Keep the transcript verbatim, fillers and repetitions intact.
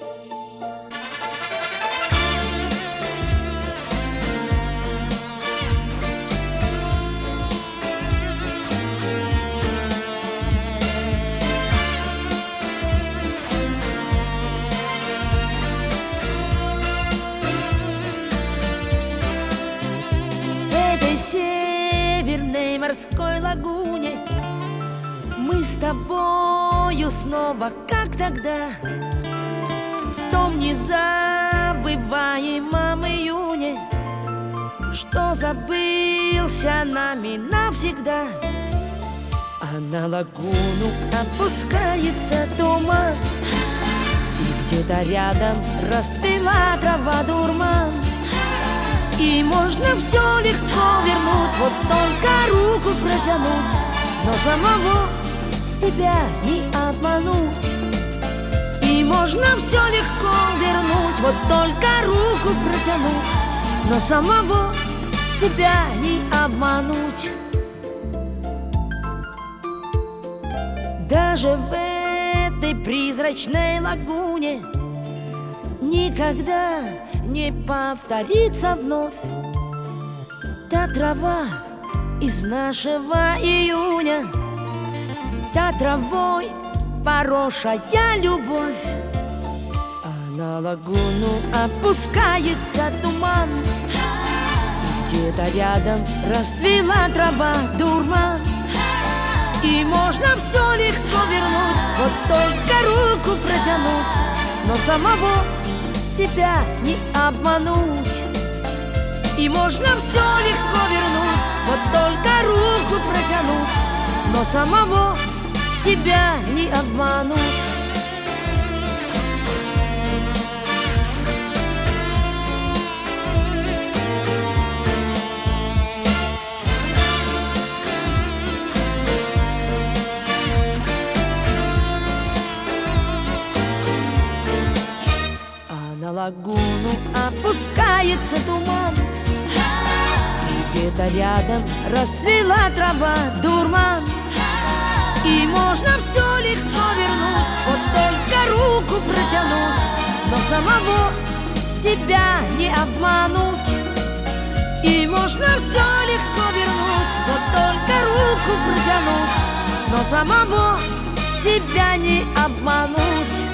Северной морской лагуне мы с тобою снова, как тогда, в том незабываемом июне, что забылся нами навсегда. А на лагуну опускается туман, и где-то рядом расцвела трава дурман. И можно все легко вернуть, вот только руку протянуть, но самого себя не обмануть. И можно все легко вернуть, вот только руку протянуть, но самого себя не обмануть. Даже в этой призрачной лагуне никогда не повторится вновь та трава из нашего июня, та травой поросшая любовь. А на лагуну опускается туман, и где-то рядом расцвела трава дурман. И можно все легко вернуть, вот только руку протянуть, но самого себя не обмануть. И можно все легко вернуть, вот только руку протянуть, но самого себя не обмануть. На лагуну опускается туман, и где-то рядом расцвела трава дурман. И можно все легко вернуть, вот только руку протянуть, но самого себя не обмануть. И можно все легко вернуть, вот только руку протянуть, но самого себя не обмануть.